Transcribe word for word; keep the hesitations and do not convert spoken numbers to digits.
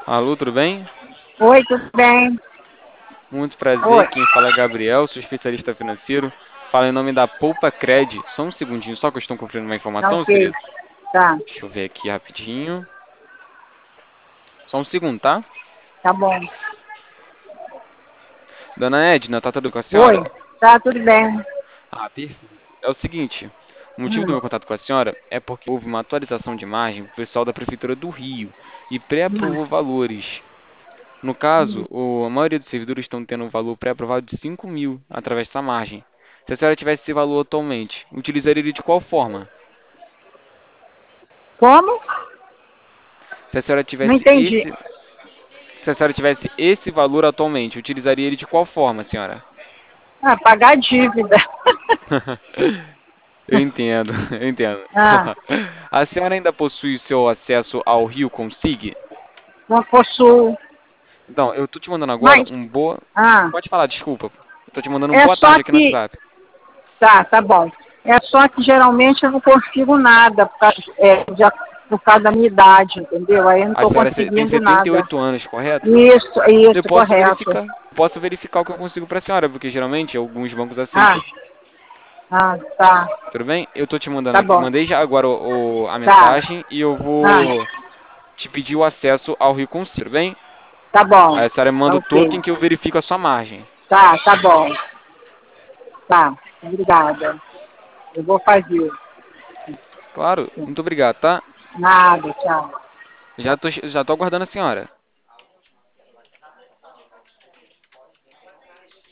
Alô, tudo bem? Oi, tudo bem? Muito prazer, Oi, quem fala é Gabriel, sou especialista financeiro. Fala em nome da Poupa Cred. Só um segundinho, só que eu estou conferindo uma tá informação, ok. querido. Tá, Deixa eu ver aqui rapidinho. Só um segundo, tá? tá bom. Dona Edna, tá tudo com a Oi, senhora? tá tudo bem. Ah, perfeito. É o seguinte, o motivo do Hum, meu contato com a senhora é porque houve uma atualização de margem pro pessoal da Prefeitura do Rio e hum, pré-aprovou valores. No hum. caso, o- a maioria dos servidores estão tendo um valor pré-aprovado de cinco mil através dessa margem. Se a senhora tivesse esse valor atualmente, utilizaria ele de qual forma? Como? Se a senhora Não tivesse entendi. esse, se a senhora tivesse esse valor atualmente, utilizaria ele de qual forma, senhora? Ah, pagar a dívida. Eu entendo, eu entendo. Ah, A senhora ainda possui o seu acesso ao Rio Consig? não possuo. Então, eu tô te mandando agora Mas, um boa. ah, Pode falar, desculpa. Eu tô te mandando um é boa só tarde aqui no que, WhatsApp. tá, tá bom. É só que geralmente eu não consigo nada por causa, é, de, por causa da minha idade, entendeu? Aí eu não A estou senhora se- tem conseguindo setenta e nada. oito anos, correto? Isso, Eu isso, posso correto. verificar. Posso verificar o que eu consigo para a senhora, porque geralmente alguns bancos Ah, aceitam. ah, tá, Tudo bem? Eu tô te mandando tá aqui, bom. mandei já agora o, o- a Tá, mensagem e eu ah, vou te pedir o acesso ao Rio Conselho, tudo bem? tá bom. Aí a senhora me Tá manda o ok. token que eu verifico a sua margem. Tá, tá bom. Tá, obrigada. Eu vou fazer. Claro, muito obrigado, tá? Nada, tchau. Já tô, já tô aguardando a senhora.